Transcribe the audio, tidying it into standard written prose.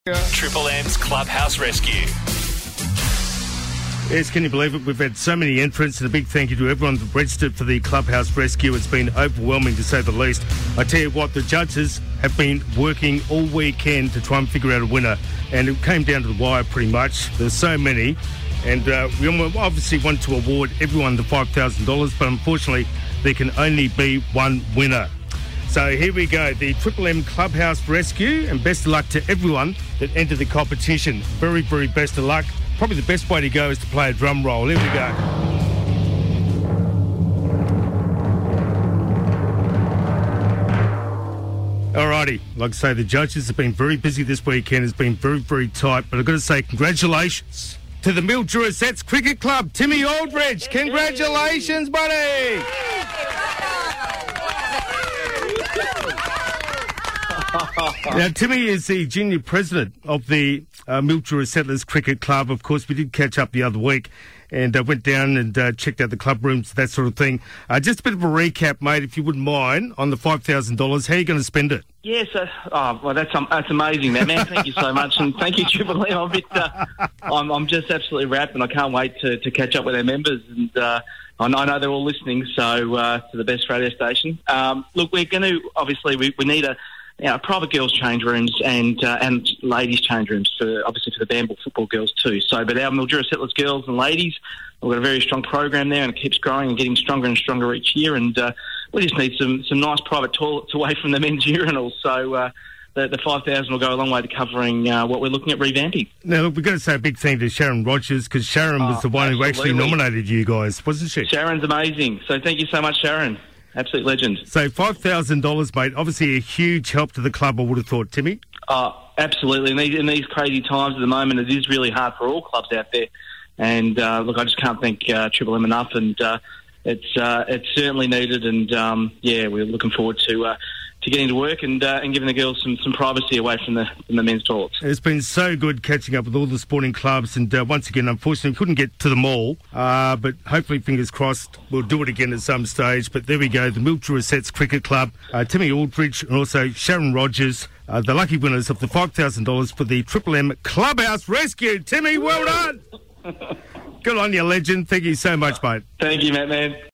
Triple M's Clubhouse Rescue. Yes, can you believe it? We've had so many entrants, and a big thank you to everyone that registered for the Clubhouse Rescue. It's been overwhelming, to say the least. I tell you what, the judges have been working all weekend to try and figure out a winner, and it came down to the wire pretty much. There's so many, and we obviously want to award everyone the $5,000, but unfortunately, there can only be one winner. So here we go, the Triple M Clubhouse Rescue, and best of luck to everyone that entered the competition. Very, very best of luck. Probably the best way to go is to play a drum roll. Here we go. Alrighty, like I say, the judges have been very busy this weekend. It's been very, very tight, but I've got to say congratulations to the Mildura Sets Cricket Club. Timmy Aldridge, congratulations, buddy! Now, Timmy is the junior president of the Mildura Settlers Cricket Club. Of course, we did catch up the other week and went down and checked out the club rooms, that sort of thing. Just a bit of a recap, mate, if you wouldn't mind, on the $5,000. How are you going to spend it? Yes, that's amazing, man. Thank you so much, and thank you, Triple M. I'm just absolutely wrapped, and I can't wait to catch up with our members. And I know they're all listening, so to the best radio station. Look, we're going to obviously we need a private girls' change rooms and ladies' change rooms for the Bamble football girls too. So, but our Mildura Settlers girls and ladies, we've got a very strong program there, and it keeps growing and getting stronger and stronger each year. And we just need some nice private toilets away from the men's urinals. So the $5,000 will go a long way to covering what we're looking at revamping. Now, look, we're going to say a big thank you to Sharon Rogers, because Sharon was the one who actually nominated you guys, wasn't she? Sharon's amazing. So thank you so much, Sharon. Absolute legend. So $5,000, mate. Obviously a huge help to the club, I would have thought, Timmy. Absolutely. In these crazy times at the moment, it is really hard for all clubs out there. And look, I just can't thank Triple M enough. And it's certainly needed. And we're looking forward to getting to work and giving the girls some privacy away from the men's toilets. It's been so good catching up with all the sporting clubs, and once again, unfortunately, we couldn't get to them all, but hopefully, fingers crossed, we'll do it again at some stage. But there we go, the Mildura Sets Cricket Club, Timmy Aldridge, and also Sharon Rogers, the lucky winners of the $5,000 for the Triple M Clubhouse Rescue. Timmy, well done! Good on you, legend. Thank you so much, mate. Thank you, man.